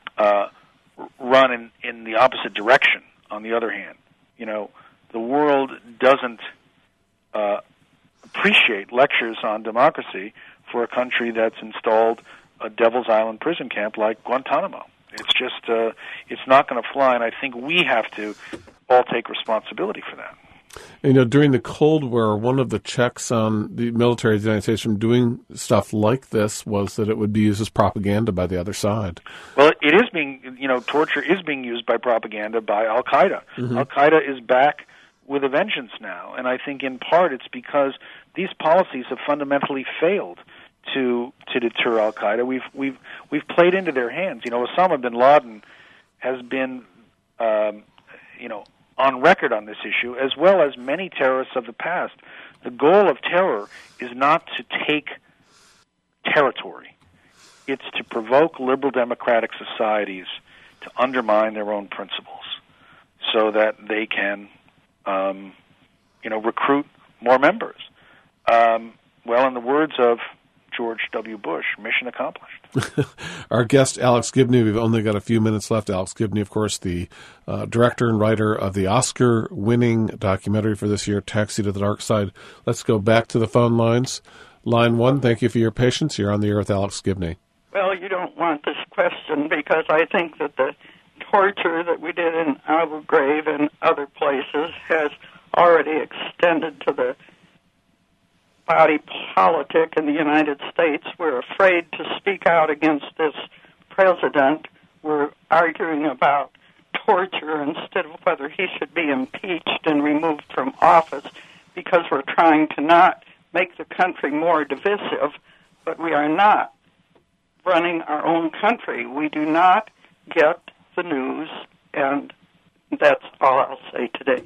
V: run in the opposite direction on the other hand. The world doesn't appreciate lectures on democracy for a country that's installed a Devil's Island prison camp like Guantanamo. It's just, it's not going to fly, and I think we have to all take responsibility for that.
A: During the Cold War, one of the checks on the military of the United States from doing stuff like this was that it would be used as propaganda by the other side.
V: Well, it is being, torture is being used by propaganda by Al-Qaeda. Mm-hmm. Al-Qaeda is back with a vengeance now, and I think in part it's because these policies have fundamentally failed to deter Al-Qaeda. We've played into their hands. Osama bin Laden has been, on record on this issue, as well as many terrorists of the past. The goal of terror is not to take territory. It's to provoke liberal democratic societies to undermine their own principles so that they can, recruit more members. Well, in the words of George W. Bush, mission accomplished.
A: Our guest, Alex Gibney, we've only got a few minutes left. Alex Gibney, of course, the director and writer of the Oscar-winning documentary for this year, Taxi to the Dark Side. Let's go back to the phone lines. Line 1, thank you for your patience. You're on the air with Alex Gibney.
I: Well, you don't want this question because I think that the torture that we did in Abu Ghraib and other places has already extended to the body politic in the United States. We're afraid to speak out against this president. We're arguing about torture instead of whether he should be impeached and removed from office because we're trying to not make the country more divisive, but we are not running our own country. We do not get the news, and that's all I'll say today.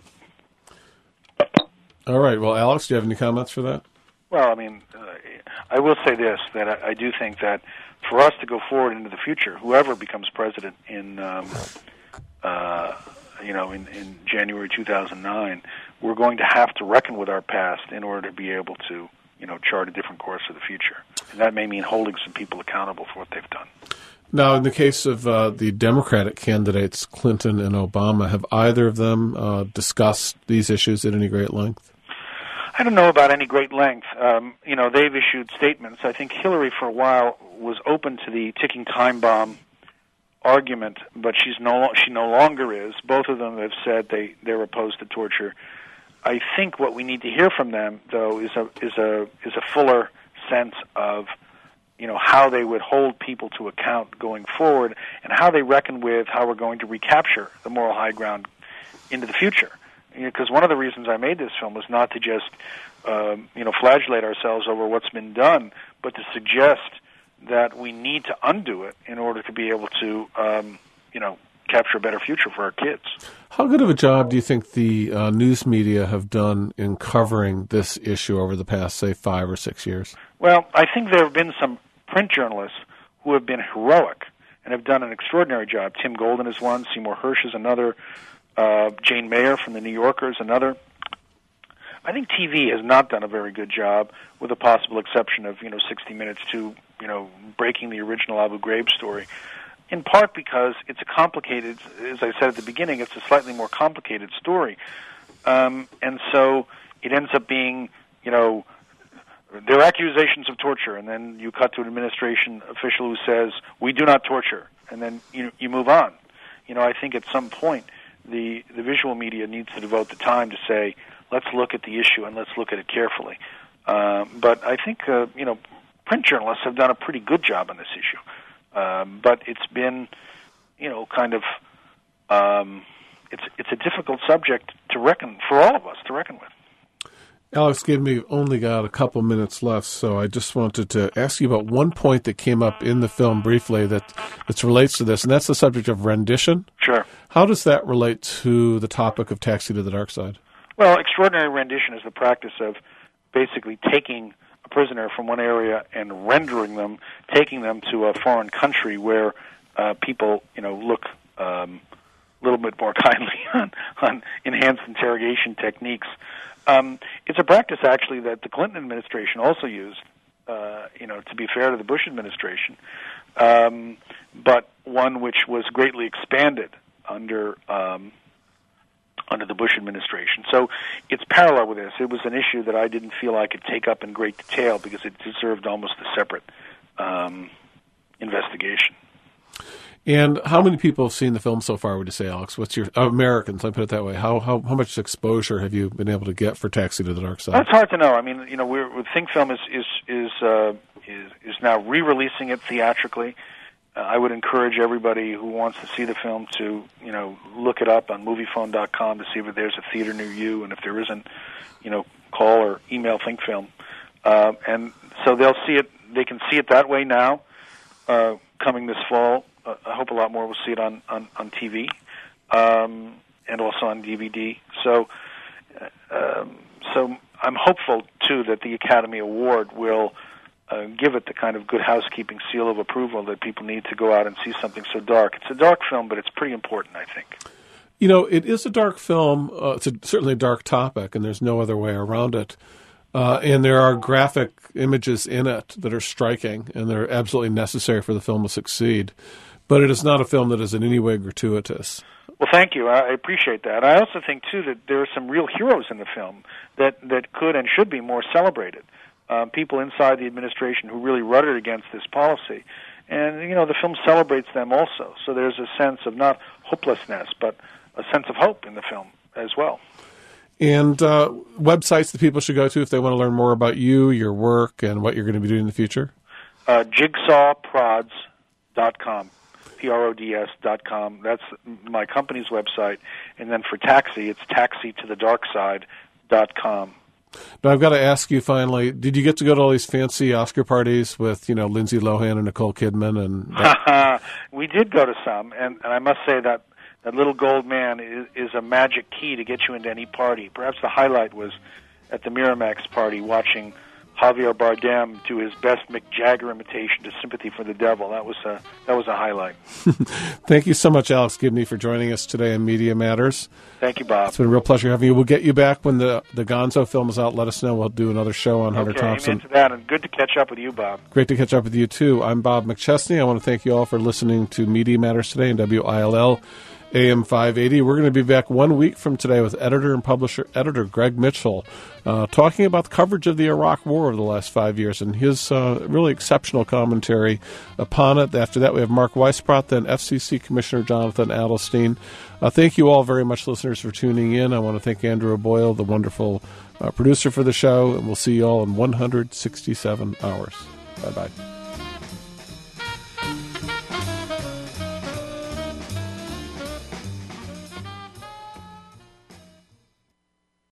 A: All right. Well, Alex, do you have any comments for that?
V: Well, I will say this, that I do think that for us to go forward into the future, whoever becomes president in January 2009, we're going to have to reckon with our past in order to be able to, chart a different course for the future. And that may mean holding some people accountable for what they've done.
A: Now, in the case of the Democratic candidates, Clinton and Obama, have either of them discussed these issues at any great length?
V: I don't know about any great length. They've issued statements. I think Hillary, for a while, was open to the ticking time bomb argument, but she no longer is. Both of them have said they're opposed to torture. I think what we need to hear from them, though, is a fuller sense of how they would hold people to account going forward, and how they reckon with how we're going to recapture the moral high ground into the future. Because one of the reasons I made this film was not to just, flagellate ourselves over what's been done, but to suggest that we need to undo it in order to be able to, capture a better future for our kids.
A: How good of a job do you think the news media have done in covering this issue over the past, say, 5 or 6 years?
V: Well, I think there have been some print journalists who have been heroic and have done an extraordinary job. Tim Golden is one, Seymour Hersh is another, Jane Mayer from The New Yorker is another. I think TV has not done a very good job, with the possible exception of 60 Minutes to breaking the original Abu Ghraib story. In part because it's a complicated, as I said at the beginning, it's a slightly more complicated story, and so it ends up being there are accusations of torture, and then you cut to an administration official who says, we do not torture, and then you move on. I think at some point the visual media needs to devote the time to say, let's look at the issue and let's look at it carefully. But I think, print journalists have done a pretty good job on this issue. But it's been, it's a difficult subject to reckon, for all of us to reckon with.
A: Alex gave me only got a couple minutes left, so I just wanted to ask you about one point that came up in the film briefly that relates to this, and that's the subject of rendition.
V: Sure.
A: How does that relate to the topic of Taxi to the Dark Side?
V: Well, extraordinary rendition is the practice of basically taking a prisoner from one area and rendering them, taking them to a foreign country where people, look a little bit more kindly on enhanced interrogation techniques. It's a practice, actually, that the Clinton administration also used, to be fair to the Bush administration, but one which was greatly expanded under the Bush administration. So it's parallel with this. It was an issue that I didn't feel I could take up in great detail because it deserved almost a separate investigation.
A: And how many people have seen the film so far, would you say, Alex? What's your Americans, let me put it that way. How much exposure have you been able to get for Taxi to the Dark Side?
V: That's hard to know. I mean, Think Film is now re-releasing it theatrically. I would encourage everybody who wants to see the film to, look it up on MoviePhone.com to see if there's a theater near you, and if there isn't, call or email Think Film. And so they'll see it. They can see it that way now, coming this fall. I hope a lot more will see it on TV and also on DVD. So I'm hopeful, too, that the Academy Award will give it the kind of good housekeeping seal of approval that people need to go out and see something so dark. It's a dark film, but it's pretty important, I think.
A: It is a dark film. It's certainly a dark topic, and there's no other way around it. And there are graphic images in it that are striking, and they're absolutely necessary for the film to succeed. But it is not a film that is in any way gratuitous.
V: Well, thank you. I appreciate that. I also think, too, that there are some real heroes in the film that could and should be more celebrated. People inside the administration who really ruddered against this policy. And, the film celebrates them also. So there's a sense of not hopelessness, but a sense of hope in the film as well.
A: And websites that people should go to if they want to learn more about you, your work, and what you're going to be doing in the future?
V: JigsawProds.com. PRODS.com. That's my company's website. And then for Taxi, it's taxitothedarkside.com.
A: Now, I've got to ask you finally, did you get to go to all these fancy Oscar parties with, Lindsay Lohan and Nicole Kidman? And
V: we did go to some, and I must say that little gold man is a magic key to get you into any party. Perhaps the highlight was at the Miramax party watching Javier Bardem do his best Mick Jagger imitation to Sympathy for the Devil. That was a highlight.
A: Thank you so much, Alex Gibney, for joining us today on Media Matters.
V: Thank you, Bob.
A: It's been a real pleasure having you. We'll get you back when the Gonzo film is out. Let us know. We'll do another show on Hunter Thompson.
V: Amen to that, and good to catch up with you, Bob.
A: Great to catch up with you, too. I'm Bob McChesney. I want to thank you all for listening to Media Matters today in WILL AM 580. We're going to be back 1 week from today with editor and publisher Greg Mitchell, talking about the coverage of the Iraq War over the last 5 years and his really exceptional commentary upon it. After that, we have Mark Weisbrot, then FCC Commissioner Jonathan Adelstein. Thank you all very much, listeners, for tuning in. I want to thank Andrew Boyle, the wonderful producer for the show, and we'll see you all in 167 hours. Bye-bye.